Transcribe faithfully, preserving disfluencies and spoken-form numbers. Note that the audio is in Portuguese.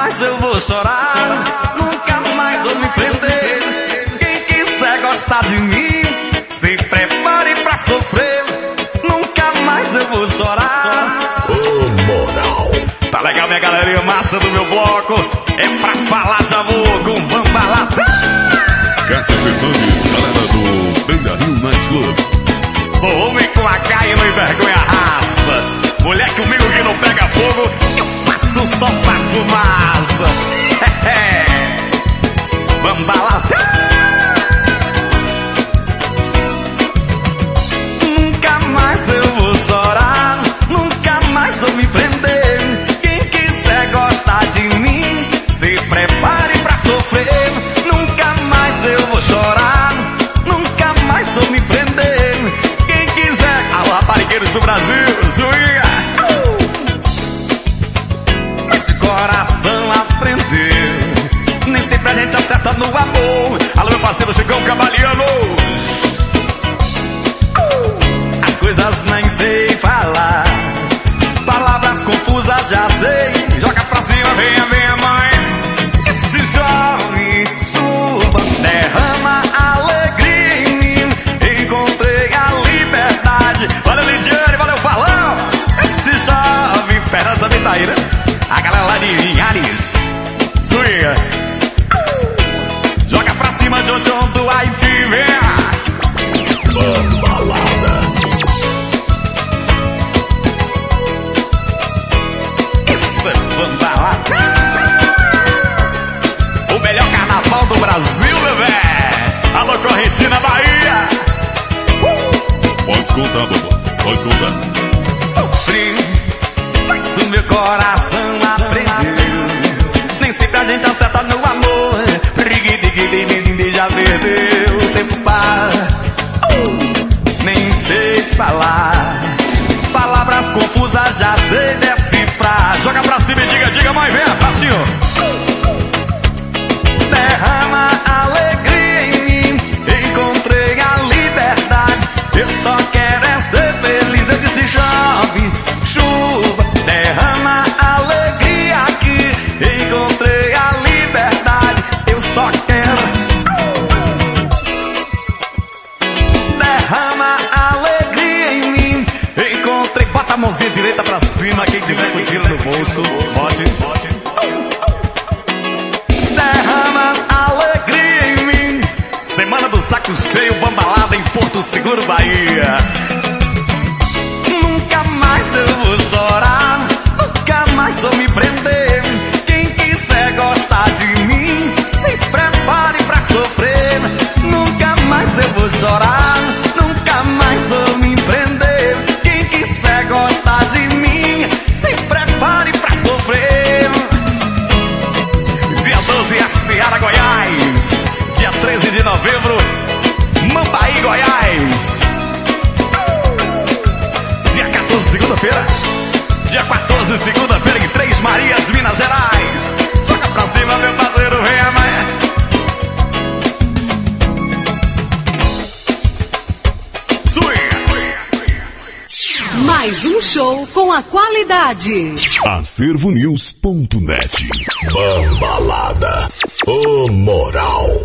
mais eu vou chorar, nunca mais vou me prender. Quem quiser gostar de mim, se prepare pra sofrer. Nunca mais eu vou chorar. Ô, moral. Tá legal, minha galerinha massa do meu bloco. É pra falar, já vou com Bambalada. Cátia Fernandes, galera do Beira Rio Night Club. Sou homem com a K e não envergonha a raça. Mulher comigo que não pega fogo, eu faço só pra fumaça. Bambalada. Nunca mais eu vou chorar, nunca mais vou me prender. Quem quiser gostar de mim, se prepare pra sofrer. Nunca mais eu vou chorar, nunca mais vou me prender. Quem quiser, alô raparigueiros do Brasil, zoinha. Mas de coração aprendeu, nem sempre a gente acerta no amor. Alô meu parceiro Chicão Cavaliano. As coisas nem sei falar, palavras confusas já sei. Joga pra cima, venha, venha mãe. Se jovem, suba, derrama alegria em mim. Encontrei a liberdade. Valeu Lidiane, valeu Falão. Esse jovem, Fernanda também tá aí, né? A galera lá de Linhares, swinga. Joga pra cima, John John do Haiti, venha. Bambalada. Isso é Bambalada. O melhor carnaval do Brasil, bebê. Alô, Correntina, Bahia. Uh! Pode contar, babá. Pode contar. Sofri, mas o meu coração aprendeu. Nem sempre a gente acerta no amor. Já perdeu o tempo para. Uh! Nem sei falar, palavras confusas já sei decifrar. Joga pra cima e diga, diga mãe, venha, passinho. Derrama alegria em mim, encontrei a liberdade. Eu só quero é ser feliz. Eu disse chove, chuva, derrama alegria aqui. Encontrei a liberdade. Eu só quero. Derrama alegria em mim. Encontrei, bota a mãozinha direita pra cima. Quem tiver com dinheiro no bolso, bote, bote. Derrama alegria em mim. Semana do saco cheio, Bambalada em Porto Seguro, Bahia. Nunca mais eu vou chorar, nunca mais vou me prender. Quem quiser gostar de mim, se prepare pra sofrer. Nunca mais eu vou chorar, nunca mais vou me prender. Quem quiser gostar de mim, se prepare pra sofrer. Dia doze, a Seara, Goiás. Dia treze de novembro, Mambaí, Goiás. Dia quatorze, segunda-feira. Dia quatorze, segunda-feira, em Três Marias, Minas Gerais. Joga pra cima, meu parceiro, vem amanhã. Mais um show com a qualidade. Acervo News ponto net. Bambalada. Ô, moral.